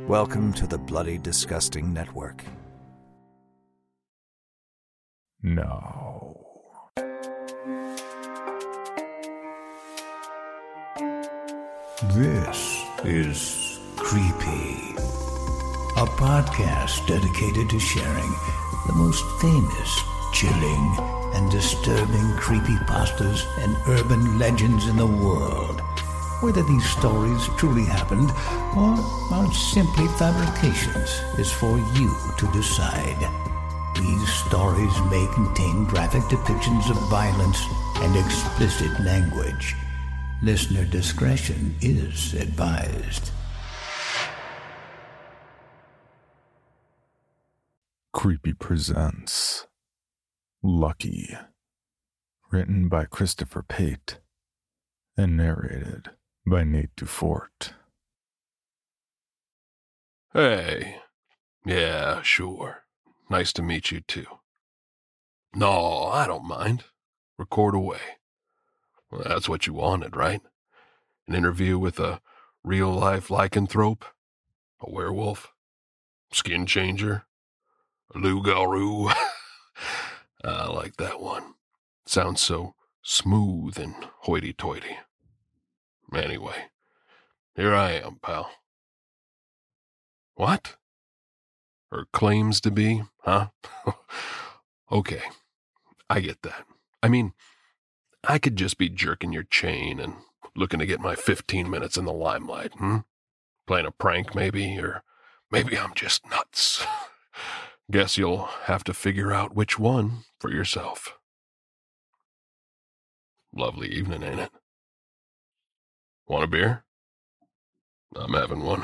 Welcome to the Bloody Disgusting Network. No. This is Creepy, a podcast dedicated to sharing the most famous, chilling, and disturbing creepypastas and urban legends in the world. Whether these stories truly happened or are simply fabrications is for you to decide. These stories may contain graphic depictions of violence and explicit language. Listener discretion is advised. Creepy presents Lucky, written by Christopher Pate and narrated by Nate Dufort. Hey. Yeah, sure. Nice to meet you, too. No, I don't mind. Record away. Well, that's what you wanted, right? An interview with a real-life lycanthrope? A werewolf? Skin changer? A loup-garou? I like that one. Sounds so smooth and hoity-toity. Anyway, here I am, pal. What? Or claims to be, huh? Okay, I get that. I mean, I could just be jerking your chain and looking to get my 15 minutes in the limelight, Playing a prank, maybe, or maybe I'm just nuts. Guess you'll have to figure out which one for yourself. Lovely evening, ain't it? Want a beer? I'm having one.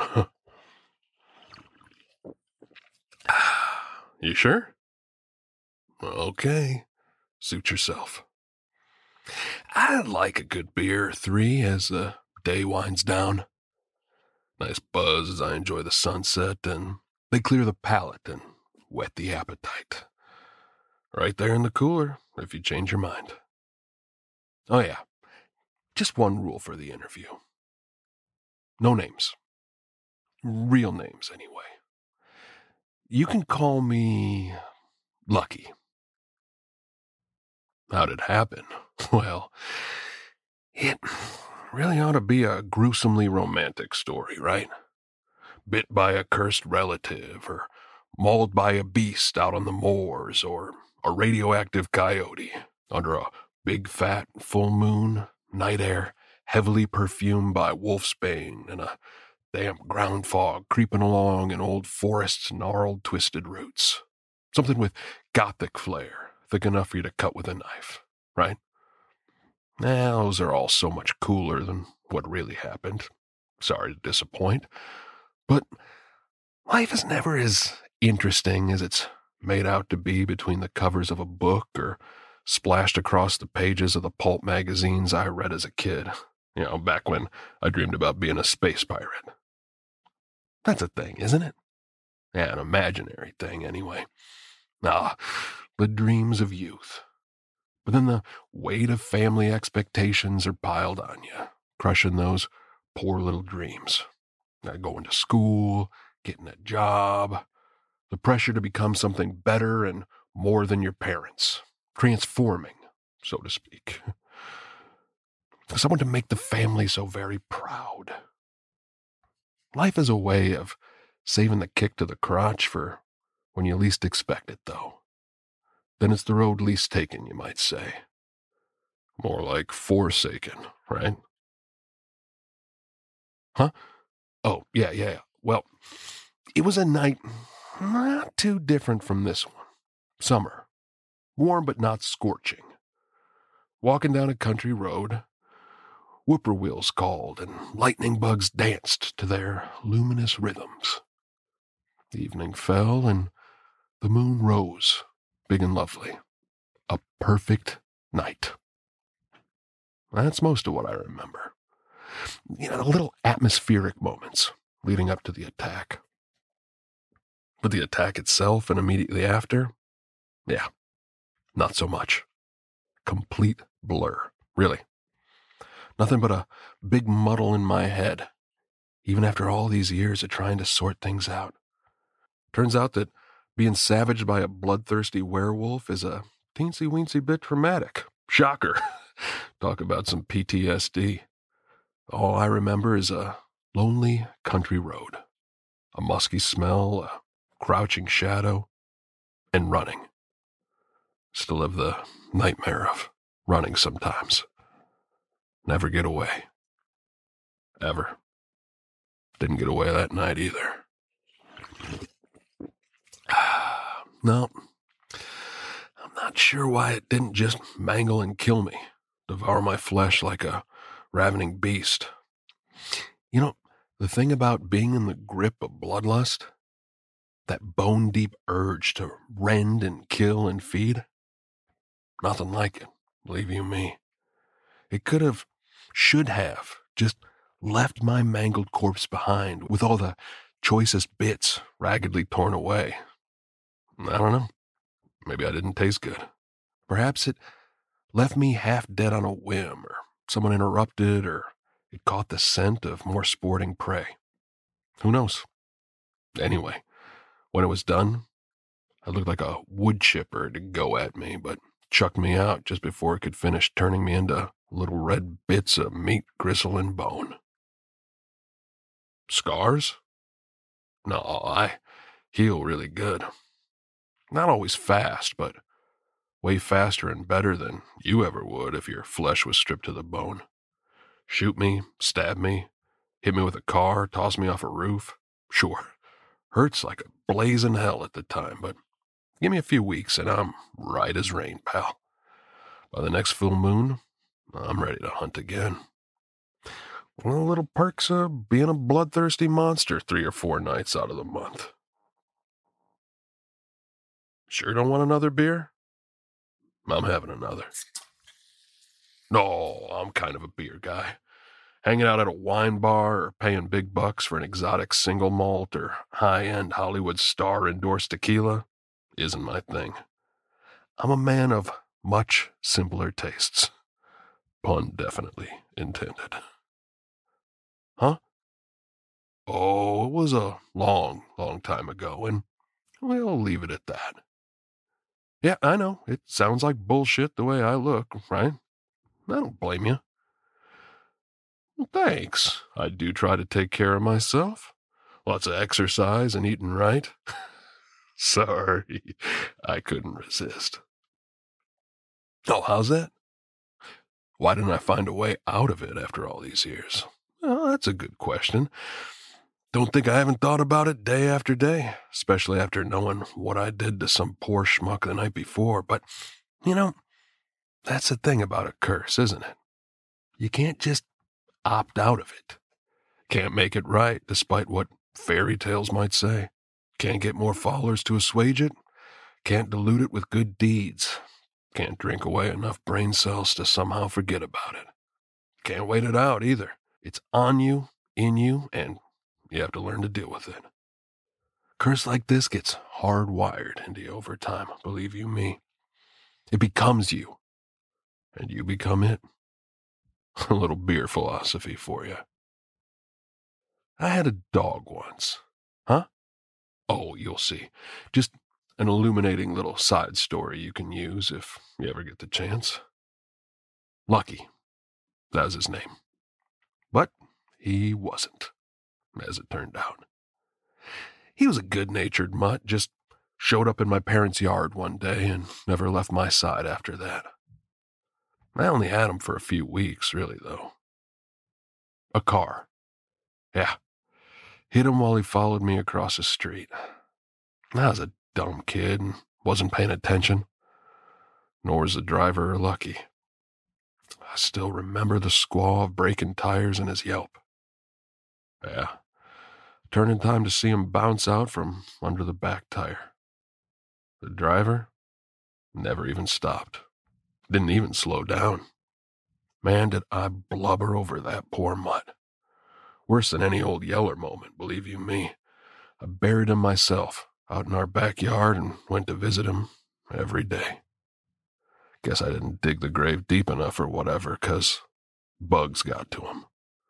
You sure? Okay. Suit yourself. I like a good beer or three as the day winds down. Nice buzz as I enjoy the sunset, and they clear the palate and whet the appetite. Right there in the cooler, if you change your mind. Oh yeah, just one rule for the interview. No names. Real names, anyway. You can call me Lucky. How'd it happen? Well, it really ought to be a gruesomely romantic story, right? Bit by a cursed relative, or mauled by a beast out on the moors, or a radioactive coyote under a big fat full moon, night air, heavily perfumed by wolfsbane and a damp ground fog creeping along in old forest's gnarled, twisted roots. Something with gothic flair, thick enough for you to cut with a knife, right? Those are all so much cooler than what really happened. Sorry to disappoint, but life is never as interesting as it's made out to be between the covers of a book or splashed across the pages of the pulp magazines I read as a kid. You know, back when I dreamed about being a space pirate. That's a thing, isn't it? Yeah, an imaginary thing, anyway. The dreams of youth. But then the weight of family expectations are piled on you, crushing those poor little dreams. Going to school, getting a job, the pressure to become something better and more than your parents, transforming, so to speak. Someone to make the family so very proud. Life is a way of saving the kick to the crotch for when you least expect it, though. Then it's the road least taken, you might say. More like forsaken, right? Huh? Oh, yeah. Well, it was a night not too different from this one. Summer. Warm but not scorching. Walking down a country road, whippoorwills called and lightning bugs danced to their luminous rhythms. The evening fell and the moon rose, big and lovely. A perfect night. That's most of what I remember. The little atmospheric moments leading up to the attack. But the attack itself and immediately after, yeah, not so much. Complete blur, really. Nothing but a big muddle in my head. even after all these years of trying to sort things out. Turns out that being savaged by a bloodthirsty werewolf is a teensy-weensy bit traumatic. Shocker. Talk about some PTSD. All I remember is a lonely country road, a musky smell, a crouching shadow, and running. Still have the nightmare of running sometimes. Never get away. Ever. Didn't get away that night either. No, I'm not sure why it didn't just mangle and kill me, devour my flesh like a ravening beast. You know, the thing about being in the grip of bloodlust, that bone-deep urge to rend and kill and feed, nothing like it, believe you me. It could have, should have, just left my mangled corpse behind with all the choicest bits raggedly torn away. I don't know. Maybe I didn't taste good. Perhaps it left me half dead on a whim, or someone interrupted, or it caught the scent of more sporting prey. Who knows? Anyway, when it was done, I looked like a wood chipper to go at me, but chucked me out just before it could finish turning me into little red bits of meat, gristle, and bone. Scars? No, I heal really good. Not always fast, but way faster and better than you ever would if your flesh was stripped to the bone. Shoot me, stab me, hit me with a car, toss me off a roof. Sure, hurts like a blazing hell at the time, but give me a few weeks and I'm right as rain, pal. By the next full moon, I'm ready to hunt again. One of the little perks of being a bloodthirsty monster 3 or 4 nights out of the month. Sure don't want another beer? I'm having another. No, I'm kind of a beer guy. Hanging out at a wine bar or paying big bucks for an exotic single malt or high-end Hollywood star-endorsed tequila isn't my thing. I'm a man of much simpler tastes. Pun definitely intended. Huh? Oh, it was a long, long time ago, and we'll leave it at that. Yeah, I know, it sounds like bullshit the way I look, right? I don't blame you. Well, thanks. I do try to take care of myself. Lots of exercise and eating right. Sorry, I couldn't resist. Oh, how's that? Why didn't I find a way out of it after all these years? Well, that's a good question. Don't think I haven't thought about it day after day, especially after knowing what I did to some poor schmuck the night before. But, you know, that's the thing about a curse, isn't it? You can't just opt out of it. Can't make it right, despite what fairy tales might say. Can't get more followers to assuage it. Can't dilute it with good deeds. Can't drink away enough brain cells to somehow forget about it. Can't wait it out either. It's on you, in you, and you have to learn to deal with it. Curse like this gets hardwired into you over time, believe you me. It becomes you, and you become it. A little beer philosophy for you. I had a dog once. Huh? Oh, you'll see. Just an illuminating little side story you can use if you ever get the chance. Lucky. That was his name. But he wasn't, as it turned out. He was a good-natured mutt, just showed up in my parents' yard one day and never left my side after that. I only had him for a few weeks, really, though. A car. Yeah. Hit him while he followed me across the street. I was a dumb kid and wasn't paying attention. Nor was the driver lucky. I still remember the squall of breaking tires and his yelp. Yeah. Turning time to see him bounce out from under the back tire. The driver never even stopped. Didn't even slow down. Man, did I blubber over that poor mutt. Worse than any old Yeller moment, believe you me. I buried him myself out in our backyard and went to visit him every day. Guess I didn't dig the grave deep enough or whatever, 'cause bugs got to him.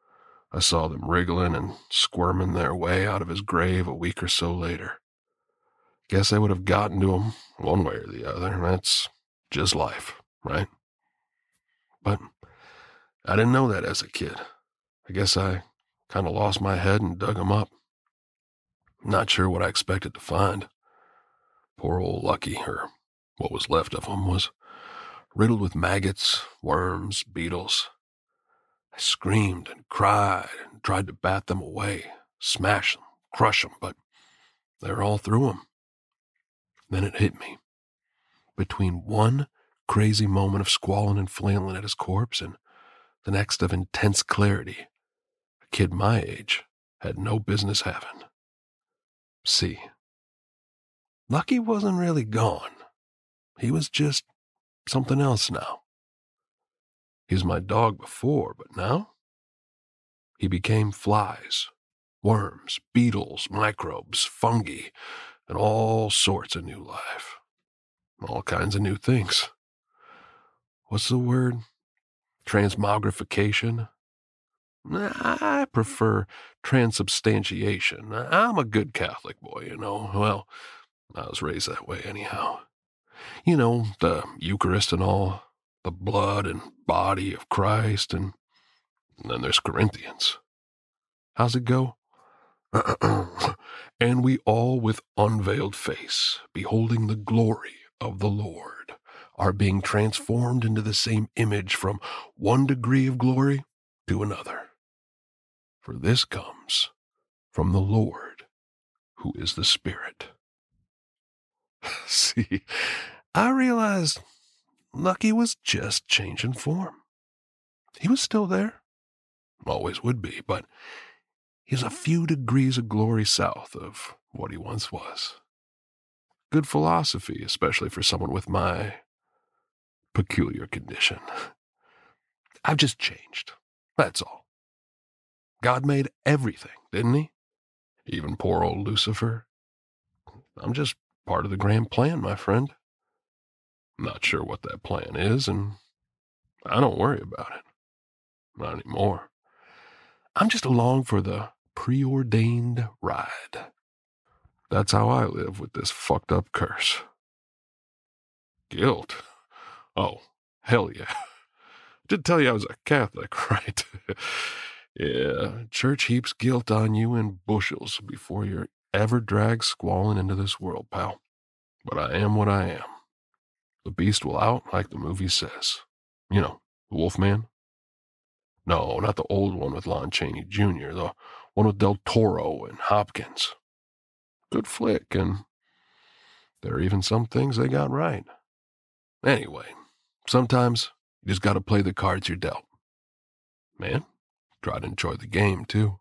I saw them wriggling and squirming their way out of his grave a week or so later. Guess they would have gotten to him one way or the other. That's just life, right? But I didn't know that as a kid. I guess I kind of lost my head and dug him up. Not sure what I expected to find. Poor old Lucky, or what was left of him, was riddled with maggots, worms, beetles. I screamed and cried and tried to bat them away, smash them, crush them, but they were all through him. Then it hit me. Between one crazy moment of squalling and flailing at his corpse and the next of intense clarity, a kid my age had no business having. See, Lucky wasn't really gone. He was just something else now. He was my dog before, but now he became flies, worms, beetles, microbes, fungi, and all sorts of new life. All kinds of new things. What's the word? Transmogrification? I prefer transubstantiation. I'm a good Catholic boy, you know. Well, I was raised that way anyhow. You know, the Eucharist and all, the blood and body of Christ, and then there's Corinthians. How's it go? And we all with unveiled face, beholding the glory of the Lord, are being transformed into the same image from one degree of glory to another. For this comes from the Lord, who is the Spirit. See, I realized Lucky was just changing form. He was still there. Always would be, but he's a few degrees of glory south of what he once was. Good philosophy, especially for someone with my peculiar condition. I've just changed. That's all. God made everything, didn't he? Even poor old Lucifer. I'm just part of the grand plan, my friend. I'm not sure what that plan is, and I don't worry about it. Not anymore. I'm just along for the preordained ride. That's how I live with this fucked up curse. Guilt? Oh, hell yeah. Did tell you I was a Catholic, right? Yeah, church heaps guilt on you in bushels before you're ever dragged squalling into this world, pal. But I am what I am. The beast will out like the movie says. You know, the Wolfman? No, not the old one with Lon Chaney Jr., the one with Del Toro and Hopkins. Good flick, and there are even some things they got right. Anyway, sometimes you just gotta play the cards you're dealt. Man, try to enjoy the game, too.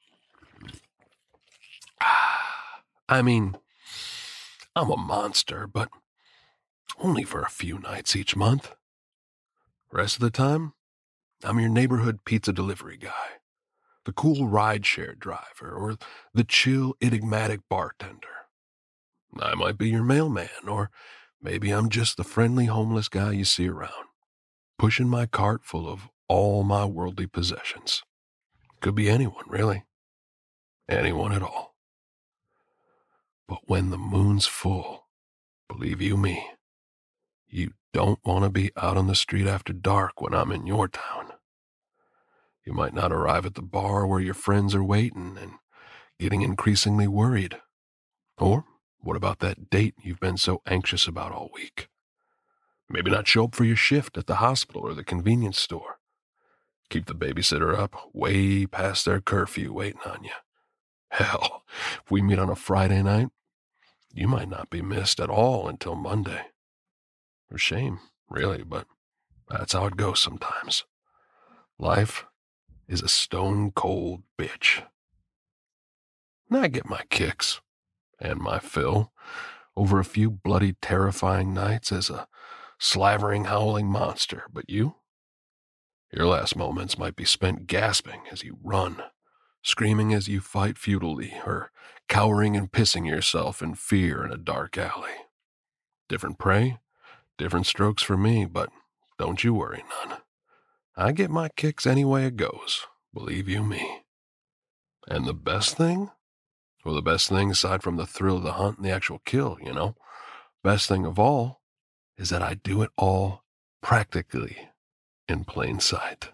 I mean, I'm a monster, but only for a few nights each month. Rest of the time, I'm your neighborhood pizza delivery guy, the cool rideshare driver, or the chill, enigmatic bartender. I might be your mailman, or maybe I'm just the friendly homeless guy you see around, pushing my cart full of all my worldly possessions. Could be anyone, really. Anyone at all. But when the moon's full, believe you me, you don't want to be out on the street after dark when I'm in your town. You might not arrive at the bar where your friends are waiting and getting increasingly worried. Or what about that date you've been so anxious about all week? Maybe not show up for your shift at the hospital or the convenience store. Keep the babysitter up way past their curfew waiting on you. Hell, if we meet on a Friday night, you might not be missed at all until Monday. A shame, really, but that's how it goes sometimes. Life is a stone-cold bitch. I get my kicks, and my fill, over a few bloody terrifying nights as a slavering, howling monster, but you? Your last moments might be spent gasping as you run, screaming as you fight futilely, or cowering and pissing yourself in fear in a dark alley. Different prey, different strokes for me, but don't you worry none. I get my kicks any way it goes, believe you me. And the best thing? Well, the best thing aside from the thrill of the hunt and the actual kill, best thing of all is that I do it all practically in plain sight.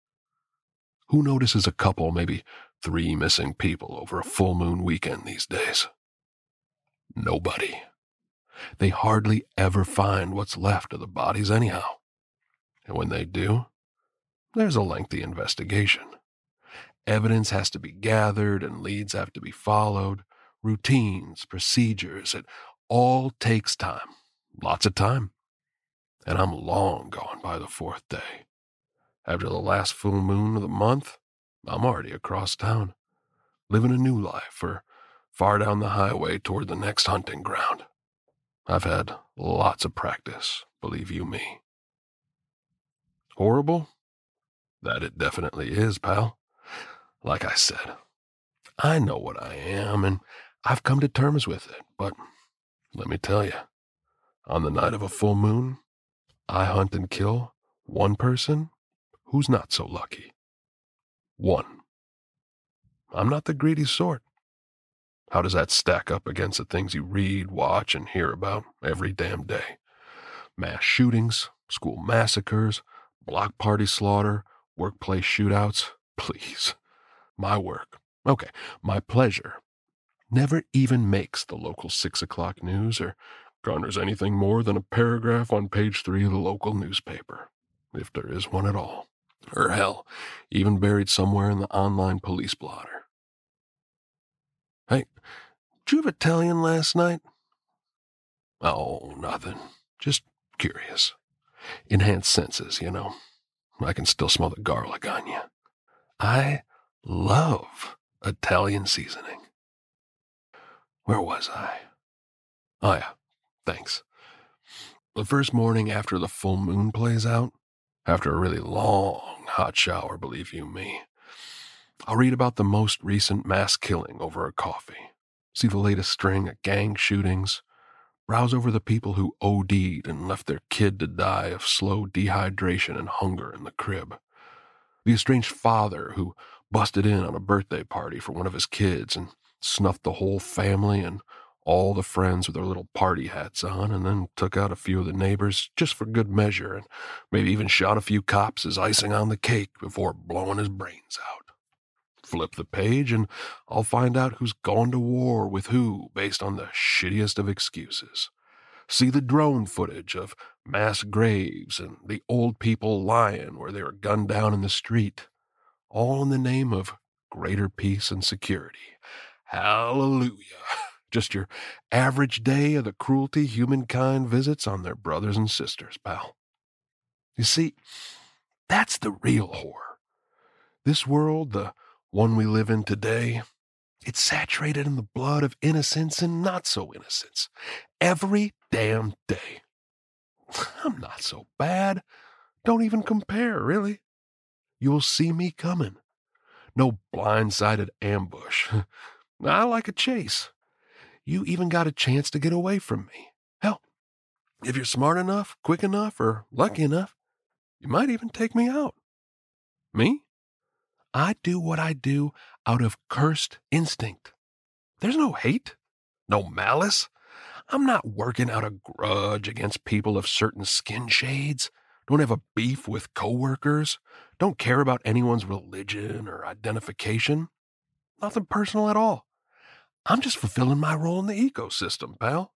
Who notices a couple, maybe 3 missing people over a full moon weekend these days? Nobody. They hardly ever find what's left of the bodies anyhow. And when they do, there's a lengthy investigation. Evidence has to be gathered and leads have to be followed. Routines, procedures, it all takes time. Lots of time. And I'm long gone by the 4th day. After the last full moon of the month, I'm already across town, living a new life or far down the highway toward the next hunting ground. I've had lots of practice, believe you me. Horrible? That it definitely is, pal. Like I said, I know what I am, and I've come to terms with it, but let me tell you, on the night of a full moon, I hunt and kill one person who's not so lucky. One. I'm not the greedy sort. How does that stack up against the things you read, watch, and hear about every damn day? Mass shootings, school massacres, block party slaughter, workplace shootouts. Please. My work, my pleasure, never even makes the local 6 o'clock news or garners anything more than a paragraph on page 3 of the local newspaper, if there is one at all. Or hell, even buried somewhere in the online police blotter. Hey, did you have Italian last night? Oh, nothing. Just curious. Enhanced senses, I can still smell the garlic on you. I love Italian seasoning. Where was I? Oh yeah, thanks. The first morning after the full moon plays out, after a really long hot shower, believe you me, I'll read about the most recent mass killing over a coffee, see the latest string of gang shootings, browse over the people who OD'd and left their kid to die of slow dehydration and hunger in the crib, the estranged father who busted in on a birthday party for one of his kids and snuffed the whole family and all the friends with their little party hats on, and then took out a few of the neighbors just for good measure, and maybe even shot a few cops as icing on the cake before blowing his brains out. Flip the page, and I'll find out who's gone to war with who based on the shittiest of excuses. See the drone footage of mass graves and the old people lying where they were gunned down in the street, all in the name of greater peace and security. Hallelujah. Just your average day of the cruelty humankind visits on their brothers and sisters, pal. You see, that's the real horror. This world, the one we live in today, it's saturated in the blood of innocence and not so innocence. Every damn day. I'm not so bad. Don't even compare, really. You'll see me coming. No blindsided ambush. I like a chase. You even got a chance to get away from me. Hell, if you're smart enough, quick enough, or lucky enough, you might even take me out. Me? I do what I do out of cursed instinct. There's no hate, no malice. I'm not working out a grudge against people of certain skin shades. Don't have a beef with coworkers. Don't care about anyone's religion or identification. Nothing personal at all. I'm just fulfilling my role in the ecosystem, pal.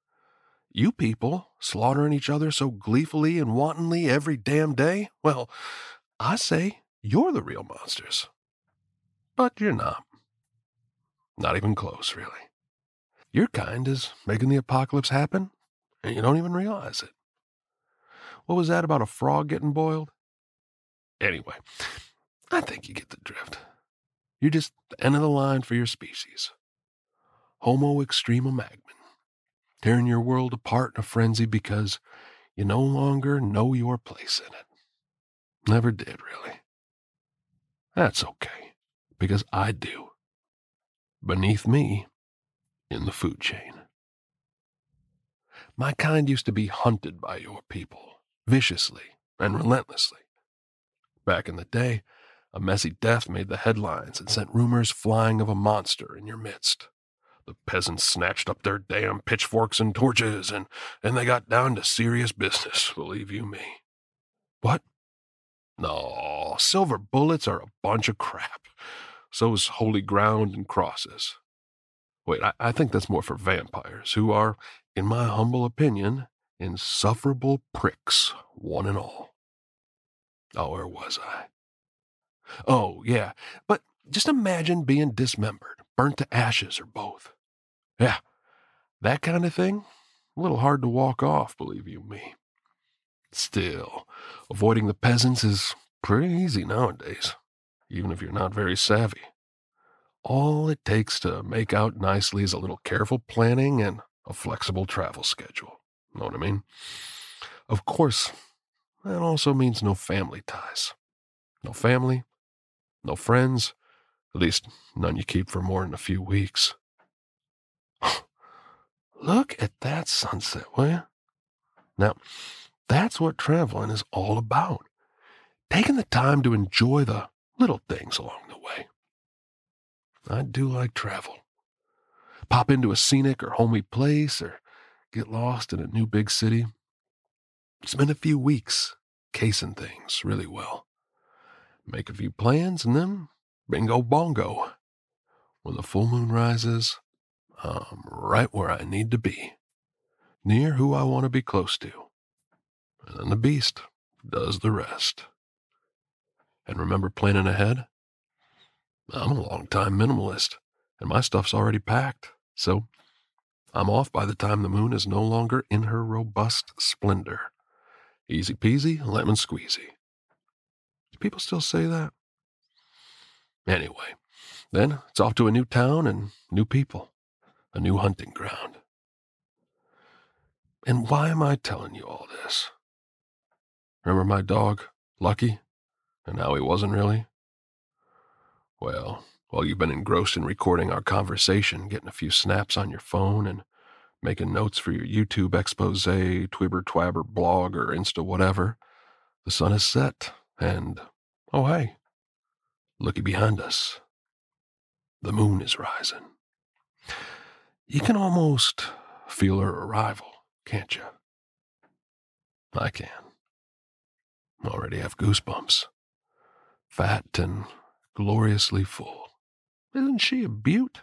You people slaughtering each other so gleefully and wantonly every damn day, well, I say you're the real monsters. But you're not. Not even close, really. Your kind is making the apocalypse happen, and you don't even realize it. What was that about a frog getting boiled? Anyway, I think you get the drift. You're just the end of the line for your species. Homo extremum agmen. Tearing your world apart in a frenzy because you no longer know your place in it. Never did, really. That's okay, because I do. Beneath me, in the food chain. My kind used to be hunted by your people, viciously and relentlessly. Back in the day, A messy death made the headlines and sent rumors flying of a monster in your midst. The peasants snatched up their damn pitchforks and torches, and they got down to serious business, believe you me. What? No, silver bullets are a bunch of crap. So's holy ground and crosses. Wait, I think that's more for vampires, who are, in my humble opinion, insufferable pricks, one and all. Oh, where was I? Oh, yeah, but just imagine being dismembered, burnt to ashes, or both. Yeah, that kind of thing, a little hard to walk off, believe you me. Still, avoiding the peasants is pretty easy nowadays, even if you're not very savvy. All it takes to make out nicely is a little careful planning and a flexible travel schedule. Know what I mean? Of course, that also means no family ties. No family, no friends, at least none you keep for more than a few weeks. Look at that sunset, will you? Now, that's what traveling is all about. Taking the time to enjoy the little things along the way. I do like travel. Pop into a scenic or homey place, or get lost in a new big city. Spend a few weeks casing things really well. Make a few plans, and then bingo bongo. When the full moon rises, I'm right where I need to be, near who I want to be close to. And then the beast does the rest. And remember planning ahead? I'm a long-time minimalist, and my stuff's already packed, so I'm off by the time the moon is no longer in her robust splendor. Easy peasy, lemon squeezy. Do people still say that? Anyway, then it's off to a new town and new people, a new hunting ground. And why am I telling you all this? Remember my dog, Lucky, and how he wasn't really? Well, while you've been engrossed in recording our conversation, getting a few snaps on your phone, and making notes for your YouTube expose, Twibber, Twabber, blog, or Insta whatever, the sun has set, and, oh hey, looky behind us. The moon is rising. You can almost feel her arrival, can't you? I can. Already have goosebumps. Fat and gloriously full. Isn't she a beaut?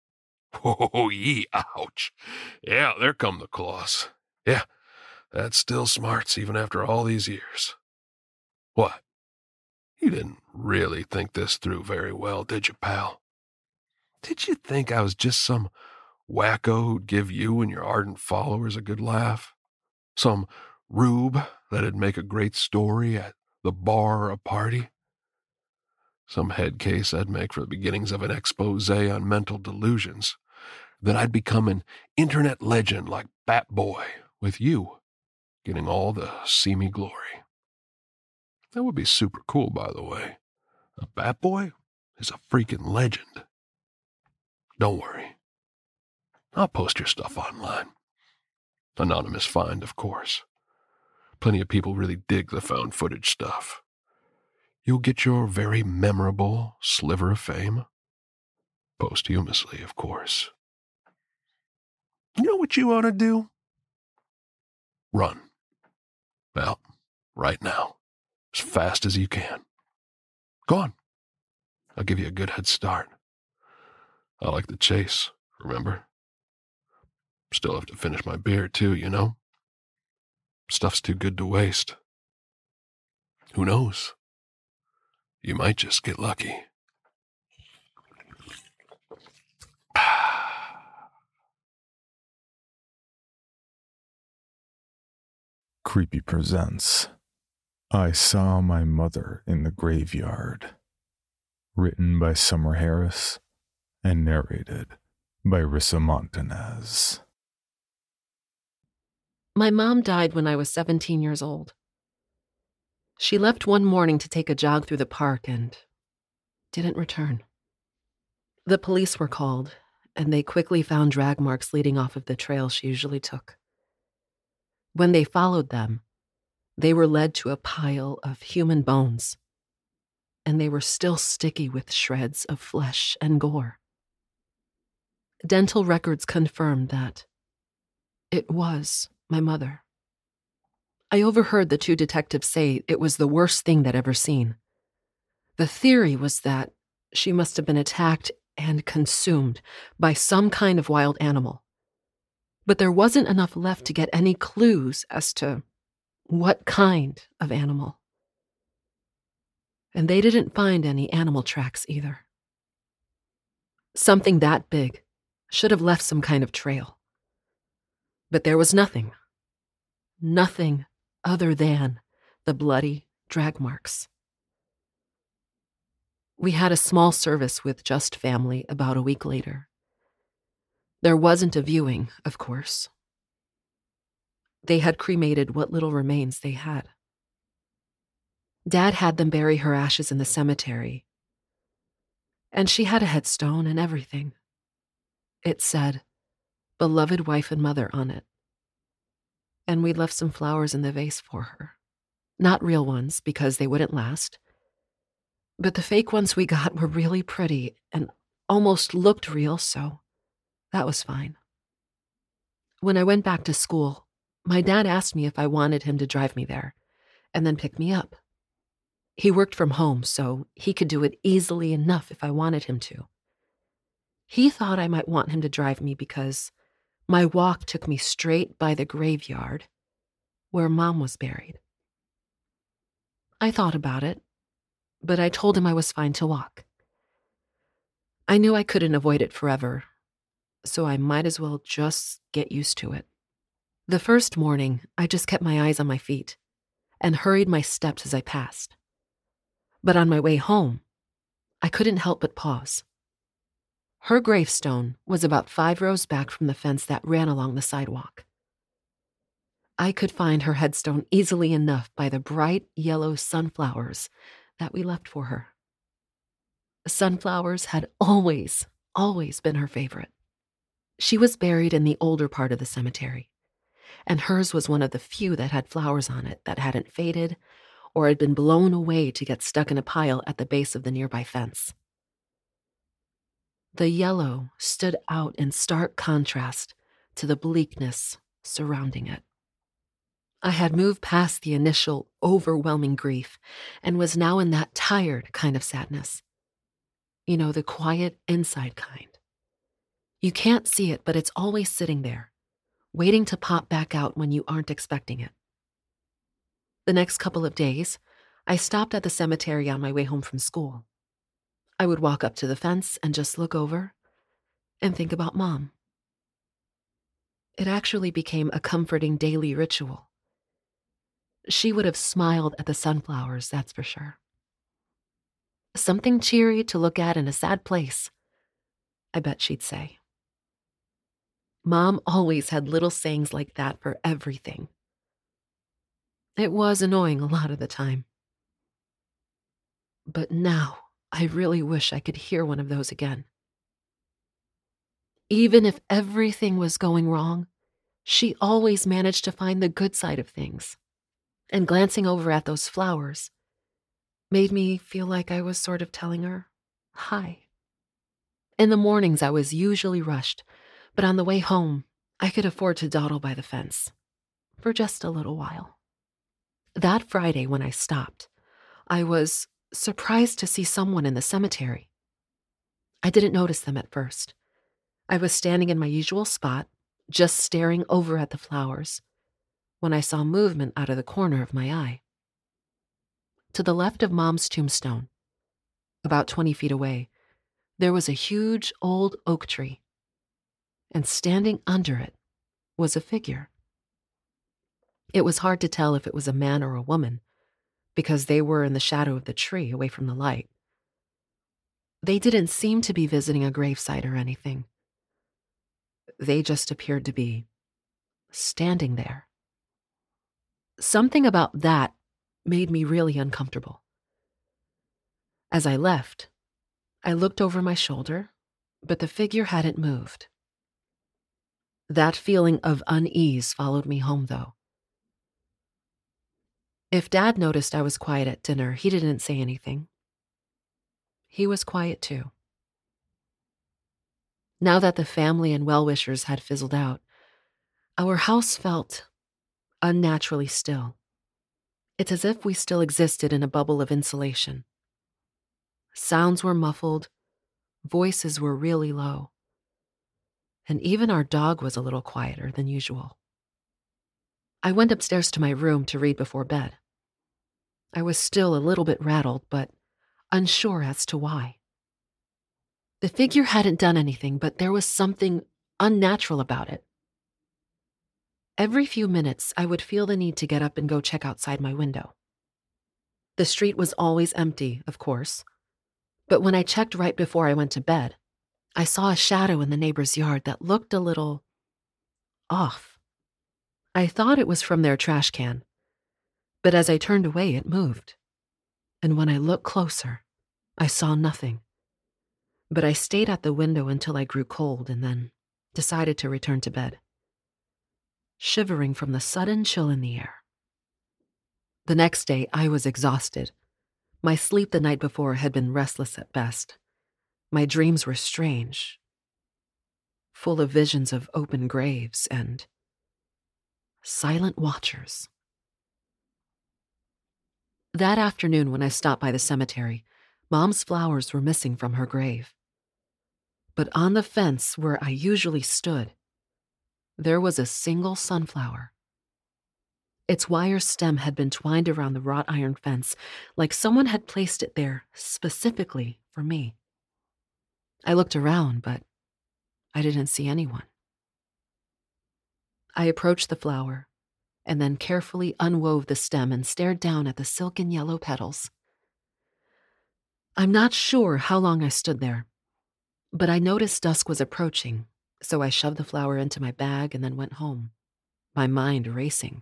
Oh, ye, ouch. Yeah, there come the claws. Yeah, that still smarts even after all these years. What? You didn't really think this through very well, did you, pal? Did you think I was just some wacko who'd give you and your ardent followers a good laugh? Some rube that'd make a great story at the bar or a party? Some head case I'd make for the beginnings of an expose on mental delusions, that I'd become an internet legend like Bat Boy, with you getting all the seamy glory. That would be super cool, by the way. A Bat Boy is a freaking legend. Don't worry. I'll post your stuff online. Anonymous find, of course. Plenty of people really dig the found footage stuff. You'll get your very memorable sliver of fame. Posthumously, of course. You know what you ought to do? Run. Well, right now. As fast as you can. Go on. I'll give you a good head start. I like the chase, remember? Still have to finish my beer, too, you know? Stuff's too good to waste. Who knows? You might just get lucky. Creepy presents I Saw My Mother in the Graveyard. Written by Summer Harris and narrated by Rissa Montanez. My mom died when I was 17 years old. She left one morning to take a jog through the park and didn't return. The police were called, and they quickly found drag marks leading off of the trail she usually took. When they followed them, they were led to a pile of human bones. and they were still sticky with shreds of flesh and gore. Dental records confirmed that it was my mother. I overheard the two detectives say it was the worst thing they'd ever seen. The theory was that she must have been attacked and consumed by some kind of wild animal. But there wasn't enough left to get any clues as to what kind of animal. And they didn't find any animal tracks either. Something that big should have left some kind of trail. But there was nothing. Nothing other than the bloody drag marks. We had a small service with Just family about a week later. There wasn't a viewing, of course. They had cremated what little remains they had. Dad had them bury her ashes in the cemetery, and she had a headstone and everything. It said, "Beloved wife and mother" on it. And we left some flowers in the vase for her. Not real ones, because they wouldn't last. But the fake ones we got were really pretty and almost looked real, so that was fine. When I went back to school, my dad asked me if I wanted him to drive me there and then pick me up. He worked from home, so he could do it easily enough if I wanted him to. He thought I might want him to drive me because my walk took me straight by the graveyard where Mom was buried. I thought about it, but I told him I was fine to walk. I knew I couldn't avoid it forever, so I might as well just get used to it. The first morning, I just kept my eyes on my feet and hurried my steps as I passed. But on my way home, I couldn't help but pause. Her gravestone was about 5 rows back from the fence that ran along the sidewalk. I could find her headstone easily enough by the bright yellow sunflowers that we left for her. Sunflowers had always been her favorite. She was buried in the older part of the cemetery, and hers was one of the few that had flowers on it that hadn't faded or had been blown away to get stuck in a pile at the base of the nearby fence. The yellow stood out in stark contrast to the bleakness surrounding it. I had moved past the initial overwhelming grief and was now in that tired kind of sadness. You know, the quiet inside kind. You can't see it, but it's always sitting there, waiting to pop back out when you aren't expecting it. The next couple of days, I stopped at the cemetery on my way home from school. I would walk up to the fence and just look over and think about Mom. It actually became a comforting daily ritual. She would have smiled at the sunflowers, that's for sure. Something cheery to look at in a sad place, I bet she'd say. Mom always had little sayings like that for everything. It was annoying a lot of the time. But now, I really wish I could hear one of those again. Even if everything was going wrong, she always managed to find the good side of things. And glancing over at those flowers made me feel like I was sort of telling her, hi. In the mornings, I was usually rushed, but on the way home, I could afford to dawdle by the fence for just a little while. That Friday, when I stopped, I was surprised to see someone in the cemetery. I didn't notice them at first. I was standing in my usual spot, just staring over at the flowers, when I saw movement out of the corner of my eye. To the left of Mom's tombstone, about 20 feet away, there was a huge old oak tree, and standing under it was a figure. It was hard to tell if it was a man or a woman, because they were in the shadow of the tree away from the light. They didn't seem to be visiting a gravesite or anything. They just appeared to be standing there. Something about that made me really uncomfortable. As I left, I looked over my shoulder, but the figure hadn't moved. That feeling of unease followed me home, though. If Dad noticed I was quiet at dinner, he didn't say anything. he was quiet too. Now that the family and well-wishers had fizzled out, our house felt unnaturally still. It's as if we still existed in a bubble of insulation. Sounds were muffled, voices were really low, and even our dog was a little quieter than usual. I went upstairs to my room to read before bed. I was still a little bit rattled, but unsure as to why. The figure hadn't done anything, but there was something unnatural about it. Every few minutes, I would feel the need to get up and go check outside my window. The street was always empty, of course, but when I checked right before I went to bed, I saw a shadow in the neighbor's yard that looked a little off. I thought it was from their trash can, but as I turned away, it moved. And when I looked closer, I saw nothing. But I stayed at the window until I grew cold and then decided to return to bed, shivering from the sudden chill in the air. The next day, I was exhausted. My sleep the night before had been restless at best. My dreams were strange, full of visions of open graves and silent watchers. That afternoon, when I stopped by the cemetery, Mom's flowers were missing from her grave. But on the fence where I usually stood, there was a single sunflower. Its wire stem had been twined around the wrought iron fence, like someone had placed it there specifically for me. I looked around, but I didn't see anyone. I approached the flower and then carefully unwove the stem and stared down at the silken yellow petals. I'm not sure how long I stood there, but I noticed dusk was approaching, so I shoved the flower into my bag and then went home, my mind racing.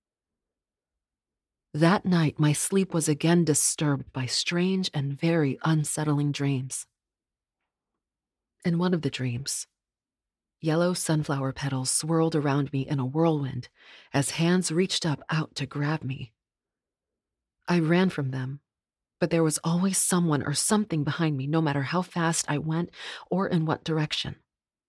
That night, my sleep was again disturbed by strange and very unsettling dreams. In one of the dreams, yellow sunflower petals swirled around me in a whirlwind as hands reached up out to grab me. I ran from them, but there was always someone or something behind me, no matter how fast I went or in what direction.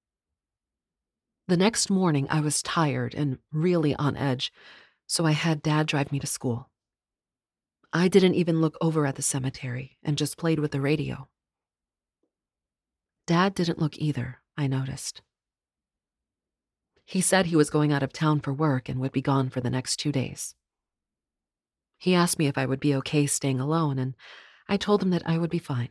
The next morning, I was tired and really on edge, so I had Dad drive me to school. I didn't even look over at the cemetery and just played with the radio. Dad didn't look either, I noticed. He said he was going out of town for work and would be gone for the next 2 days. He asked me if I would be okay staying alone, and I told him that I would be fine.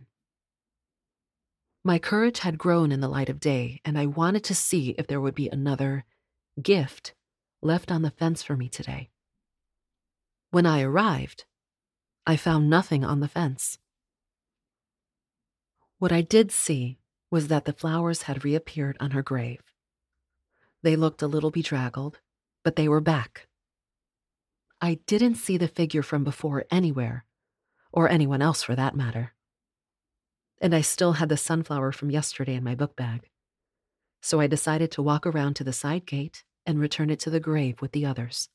My courage had grown in the light of day, and I wanted to see if there would be another gift left on the fence for me today. When I arrived, I found nothing on the fence. What I did see was that the flowers had reappeared on her grave. They looked a little bedraggled, but they were back. I didn't see the figure from before anywhere, or anyone else for that matter. And I still had the sunflower from yesterday in my book bag, so I decided to walk around to the side gate and return it to the grave with the others.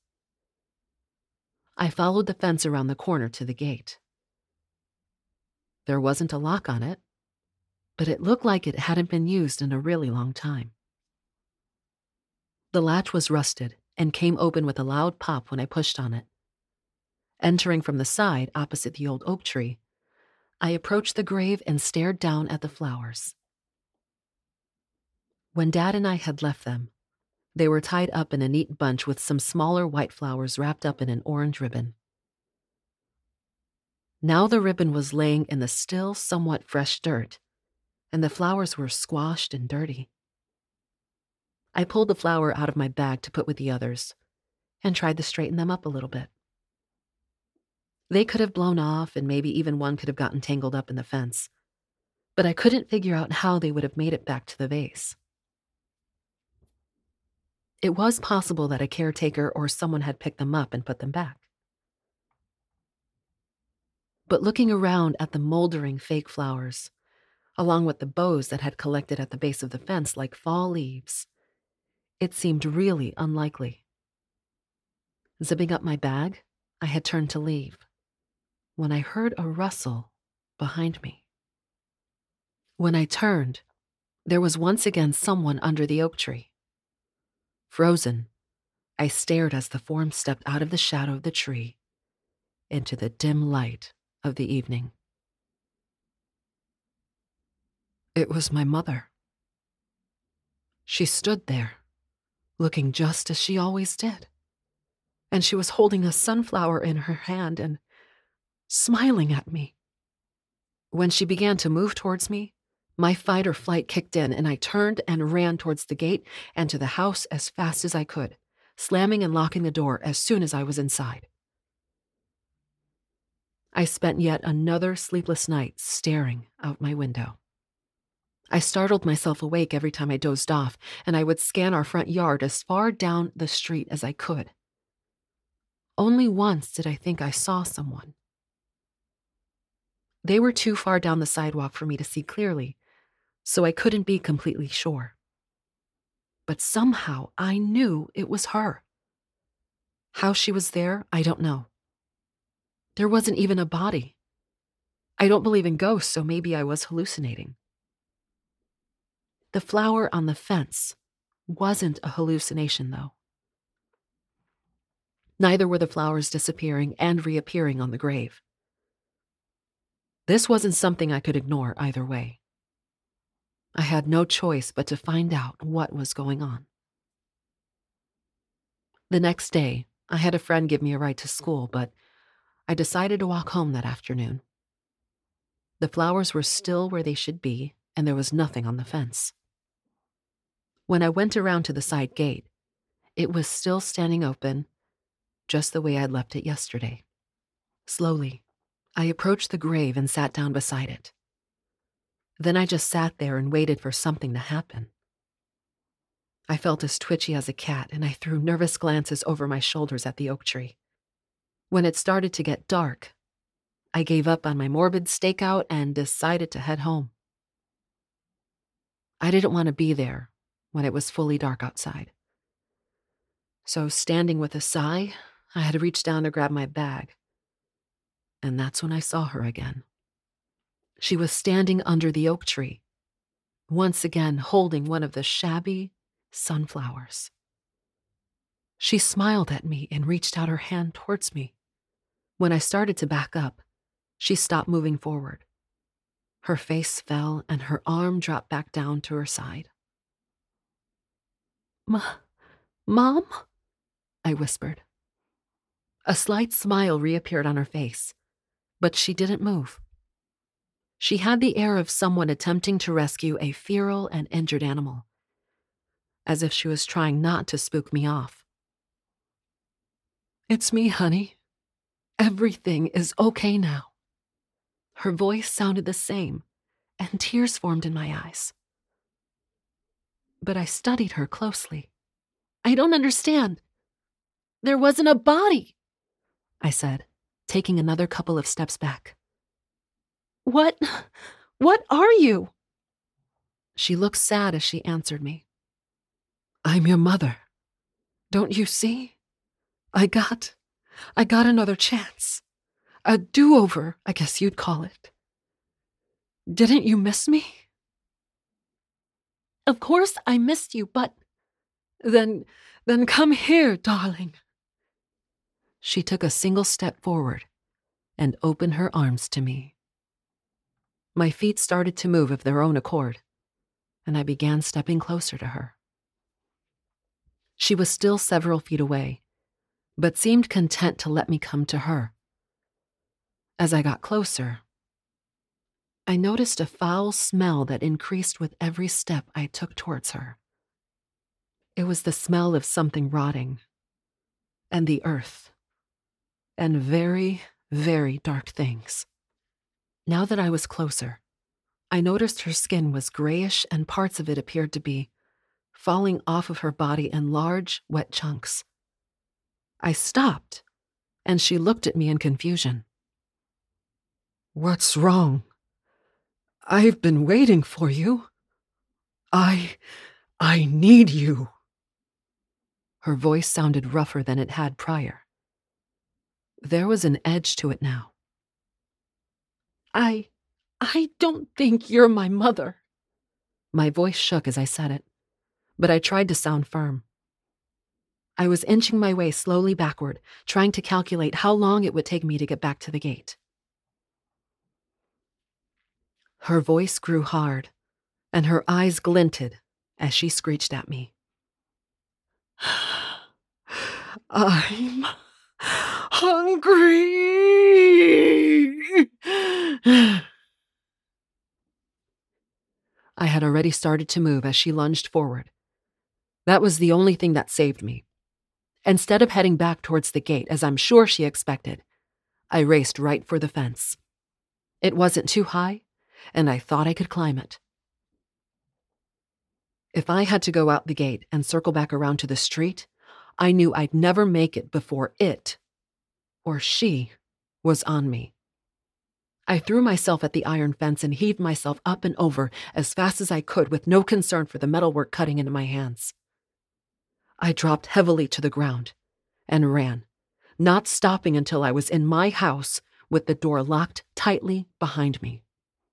I followed the fence around the corner to the gate. There wasn't a lock on it, but it looked like it hadn't been used in a really long time. The latch was rusted and came open with a loud pop when I pushed on it. Entering from the side opposite the old oak tree, I approached the grave and stared down at the flowers. When Dad and I had left them, they were tied up in a neat bunch with some smaller white flowers wrapped up in an orange ribbon. Now the ribbon was laying in the still somewhat fresh dirt, and the flowers were squashed and dirty. I pulled the flower out of my bag to put with the others and tried to straighten them up a little bit. They could have blown off, and maybe even one could have gotten tangled up in the fence, but I couldn't figure out how they would have made it back to the vase. It was possible that a caretaker or someone had picked them up and put them back. But looking around at the moldering fake flowers, along with the bows that had collected at the base of the fence like fall leaves, it seemed really unlikely. Zipping up my bag, I had turned to leave when I heard a rustle behind me. When I turned, there was once again someone under the oak tree. Frozen, I stared as the form stepped out of the shadow of the tree into the dim light of the evening. It was my mother. She stood there, looking just as she always did, and she was holding a sunflower in her hand and smiling at me. When she began to move towards me, my fight or flight kicked in, and I turned and ran towards the gate and to the house as fast as I could, slamming and locking the door as soon as I was inside. I spent yet another sleepless night staring out my window. I startled myself awake every time I dozed off, and I would scan our front yard as far down the street as I could. Only once did I think I saw someone. They were too far down the sidewalk for me to see clearly, so I couldn't be completely sure. But somehow I knew it was her. How she was there, I don't know. There wasn't even a body. I don't believe in ghosts, so maybe I was hallucinating. The flower on the fence wasn't a hallucination, though. Neither were the flowers disappearing and reappearing on the grave. This wasn't something I could ignore either way. I had no choice but to find out what was going on. The next day, I had a friend give me a ride to school, but I decided to walk home that afternoon. The flowers were still where they should be, and there was nothing on the fence. When I went around to the side gate, it was still standing open, just the way I'd left it yesterday. Slowly, I approached the grave and sat down beside it. Then I just sat there and waited for something to happen. I felt as twitchy as a cat, and I threw nervous glances over my shoulders at the oak tree. When it started to get dark, I gave up on my morbid stakeout and decided to head home. I didn't want to be there when it was fully dark outside. So, standing with a sigh, I had to reach down to grab my bag. And that's when I saw her again. She was standing under the oak tree, once again holding one of the shabby sunflowers. She smiled at me and reached out her hand towards me. When I started to back up, she stopped moving forward. Her face fell and her arm dropped back down to her side. Mom? I whispered. A slight smile reappeared on her face, but she didn't move. She had the air of someone attempting to rescue a feral and injured animal, as if she was trying not to spook me off. It's me, honey. Everything is okay now. Her voice sounded the same, and tears formed in my eyes. But I studied her closely. I don't understand. There wasn't a body, I said, taking another couple of steps back. What are you? She looked sad as she answered me. I'm your mother. Don't you see? I got another chance. A do-over, I guess you'd call it. Didn't you miss me? Of course I missed you, but... Then come here, darling. She took a single step forward and opened her arms to me. My feet started to move of their own accord, and I began stepping closer to her. She was still several feet away, but seemed content to let me come to her. As I got closer, I noticed a foul smell that increased with every step I took towards her. It was the smell of something rotting, and the earth, and very, very dark things. Now that I was closer, I noticed her skin was grayish and parts of it appeared to be falling off of her body in large, wet chunks. I stopped, and she looked at me in confusion. What's wrong? I've been waiting for you. I need you. Her voice sounded rougher than it had prior. There was an edge to it now. I I don't think you're my mother. My voice shook as I said it, but I tried to sound firm. I was inching my way slowly backward, trying to calculate how long it would take me to get back to the gate. Her voice grew hard, and her eyes glinted as she screeched at me. I'm hungry. I had already started to move as she lunged forward. That was the only thing that saved me. Instead of heading back towards the gate, as I'm sure she expected, I raced right for the fence. It wasn't too high, and I thought I could climb it. If I had to go out the gate and circle back around to the street, I knew I'd never make it before it, or she, was on me. I threw myself at the iron fence and heaved myself up and over as fast as I could with no concern for the metalwork cutting into my hands. I dropped heavily to the ground and ran, not stopping until I was in my house with the door locked tightly behind me.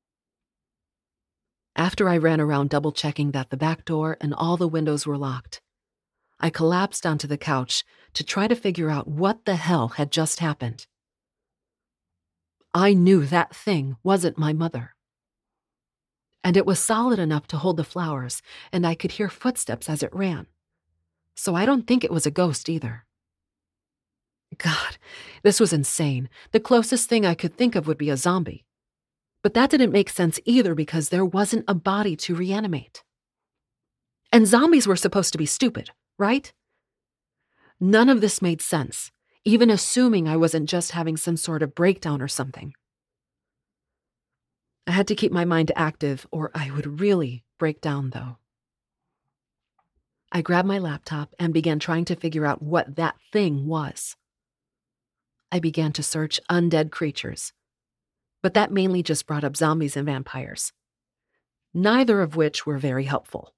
After I ran around double-checking that the back door and all the windows were locked, I collapsed onto the couch to try to figure out what the hell had just happened. I knew that thing wasn't my mother. And it was solid enough to hold the flowers, and I could hear footsteps as it ran. So I don't think it was a ghost either. God, this was insane. The closest thing I could think of would be a zombie. But that didn't make sense either because there wasn't a body to reanimate. And zombies were supposed to be stupid, right? None of this made sense, even assuming I wasn't just having some sort of breakdown or something. I had to keep my mind active or I would really break down, though. I grabbed my laptop and began trying to figure out what that thing was. I began to search undead creatures, but that mainly just brought up zombies and vampires, neither of which were very helpful.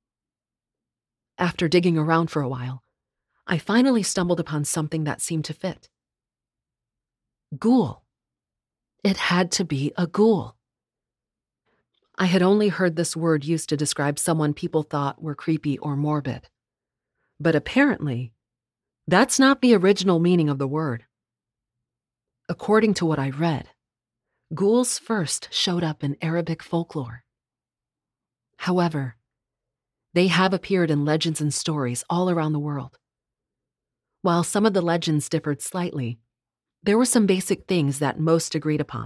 After digging around for a while, I finally stumbled upon something that seemed to fit. Ghoul. It had to be a ghoul. I had only heard this word used to describe someone people thought were creepy or morbid. But apparently, that's not the original meaning of the word. According to what I read, ghouls first showed up in Arabic folklore. However, they have appeared in legends and stories all around the world. While some of the legends differed slightly, there were some basic things that most agreed upon.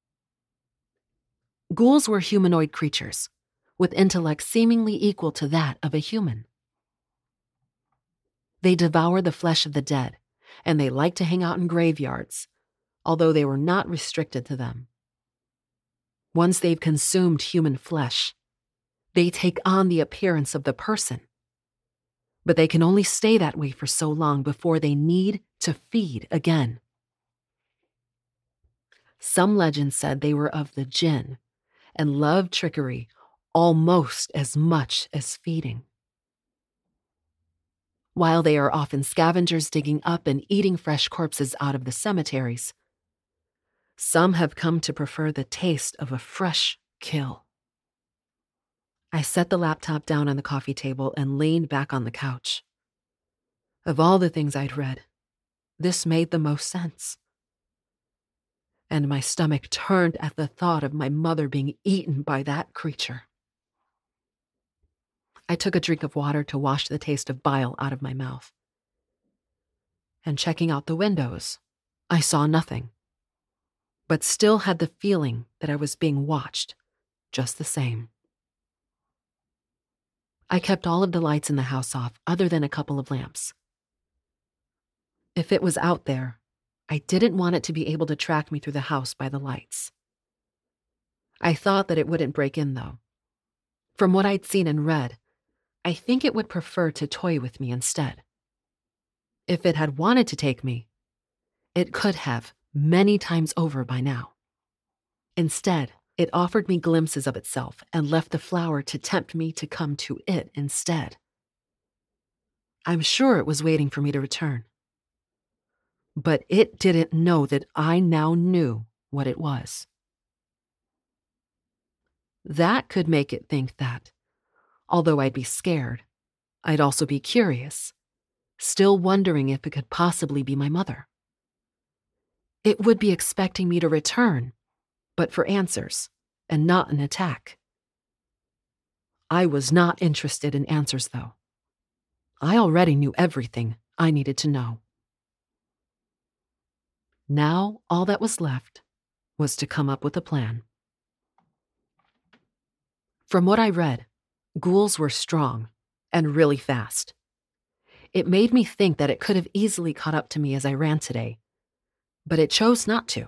Ghouls were humanoid creatures, with intellect seemingly equal to that of a human. They devoured the flesh of the dead, and they liked to hang out in graveyards, although they were not restricted to them. Once they've consumed human flesh, they take on the appearance of the person, but they can only stay that way for so long before they need to feed again. Some legends said they were of the jinn and loved trickery almost as much as feeding. While they are often scavengers digging up and eating fresh corpses out of the cemeteries, some have come to prefer the taste of a fresh kill. I set the laptop down on the coffee table and leaned back on the couch. Of all the things I'd read, this made the most sense. And my stomach turned at the thought of my mother being eaten by that creature. I took a drink of water to wash the taste of bile out of my mouth. And checking out the windows, I saw nothing, but still had the feeling that I was being watched, just the same. I kept all of the lights in the house off other than a couple of lamps. If it was out there, I didn't want it to be able to track me through the house by the lights. I thought that it wouldn't break in, though. From what I'd seen and read, I think it would prefer to toy with me instead. If it had wanted to take me, it could have many times over by now. Instead, it offered me glimpses of itself and left the flower to tempt me to come to it instead. I'm sure it was waiting for me to return. But it didn't know that I now knew what it was. That could make it think that, although I'd be scared, I'd also be curious, still wondering if it could possibly be my mother. It would be expecting me to return, but for answers, and not an attack. I was not interested in answers, though. I already knew everything I needed to know. Now, all that was left was to come up with a plan. From what I read, ghouls were strong and really fast. It made me think that it could have easily caught up to me as I ran today, but it chose not to.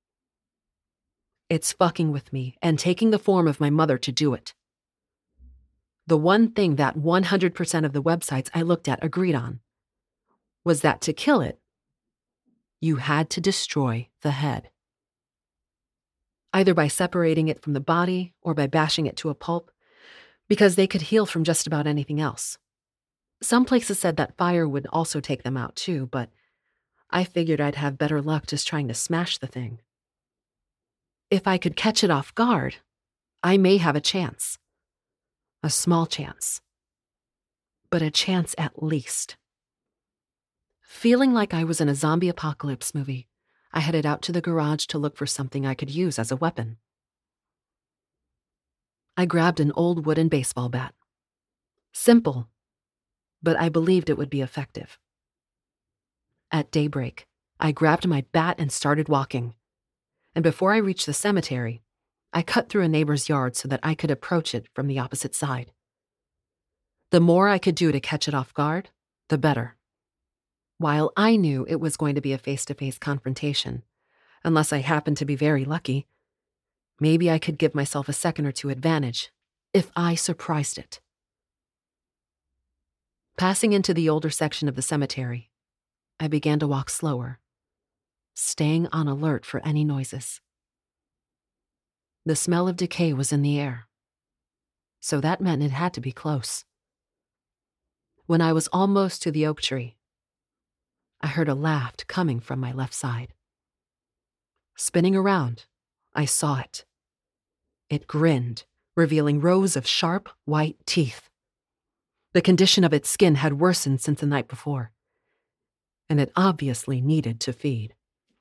It's fucking with me and taking the form of my mother to do it. The one thing that 100% of the websites I looked at agreed on was that to kill it, you had to destroy the head. Either by separating it from the body or by bashing it to a pulp, because they could heal from just about anything else. Some places said that fire would also take them out too, but I figured I'd have better luck just trying to smash the thing. If I could catch it off guard, I may have a chance. A small chance. But a chance at least. Feeling like I was in a zombie apocalypse movie, I headed out to the garage to look for something I could use as a weapon. I grabbed an old wooden baseball bat. Simple, but I believed it would be effective. At daybreak, I grabbed my bat and started walking. And before I reached the cemetery, I cut through a neighbor's yard so that I could approach it from the opposite side. The more I could do to catch it off guard, the better. While I knew it was going to be a face-to-face confrontation, unless I happened to be very lucky, maybe I could give myself a second or two advantage if I surprised it. Passing into the older section of the cemetery, I began to walk slower, staying on alert for any noises. The smell of decay was in the air, so that meant it had to be close. When I was almost to the oak tree, I heard a laugh coming from my left side. Spinning around, I saw it. It grinned, revealing rows of sharp, white teeth. The condition of its skin had worsened since the night before, and it obviously needed to feed.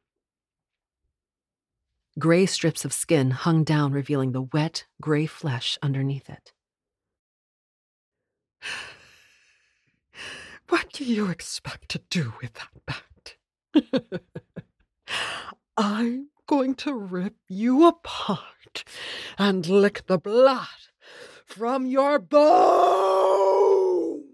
Gray strips of skin hung down, revealing the wet, gray flesh underneath it. What do you expect to do with that bat? I'm going to rip you apart and lick the blood from your bones.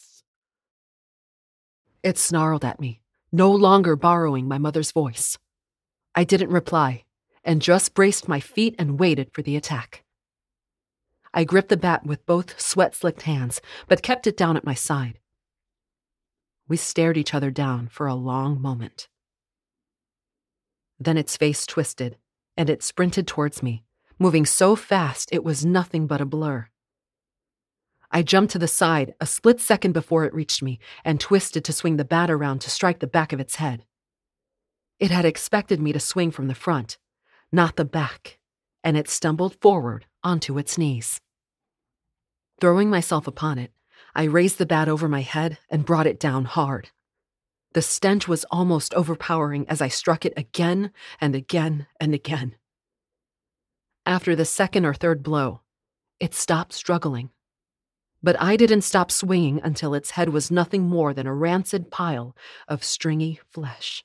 It snarled at me, no longer borrowing my mother's voice. I didn't reply, and just braced my feet and waited for the attack. I gripped the bat with both sweat-slicked hands, but kept it down at my side. We stared each other down for a long moment. Then its face twisted, and it sprinted towards me, moving so fast it was nothing but a blur. I jumped to the side a split second before it reached me and twisted to swing the bat around to strike the back of its head. It had expected me to swing from the front, not the back, and it stumbled forward onto its knees. Throwing myself upon it, I raised the bat over my head and brought it down hard. The stench was almost overpowering as I struck it again and again and again. After the second or third blow, it stopped struggling. But I didn't stop swinging until its head was nothing more than a rancid pile of stringy flesh.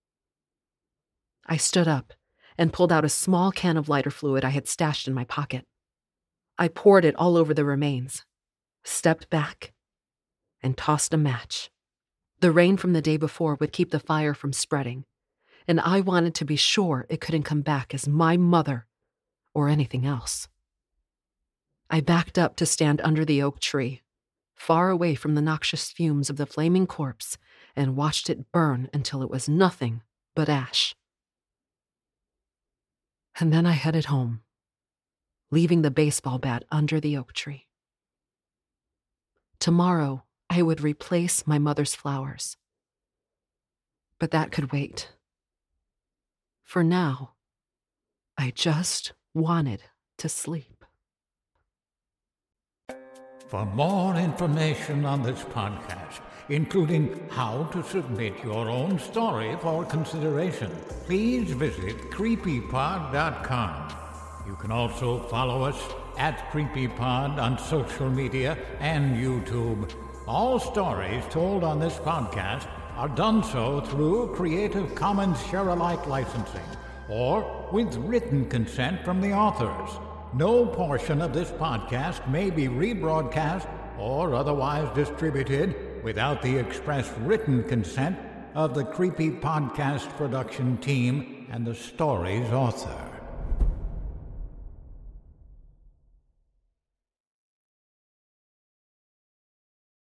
I stood up and pulled out a small can of lighter fluid I had stashed in my pocket. I poured it all over the remains, stepped back, and tossed a match. The rain from the day before would keep the fire from spreading, and I wanted to be sure it couldn't come back as my mother or anything else. I backed up to stand under the oak tree, far away from the noxious fumes of the flaming corpse, and watched it burn until it was nothing but ash. And then I headed home, leaving the baseball bat under the oak tree. Tomorrow, I would replace my mother's flowers. But that could wait. For now, I just wanted to sleep. For more information on this podcast, including how to submit your own story for consideration, please visit creepypod.com. You can also follow us at CreepyPod on social media and YouTube. All stories told on this podcast are done so through Creative Commons Share-alike licensing or with written consent from the authors. No portion of this podcast may be rebroadcast or otherwise distributed without the express written consent of the Creepy Podcast production team and the story's author.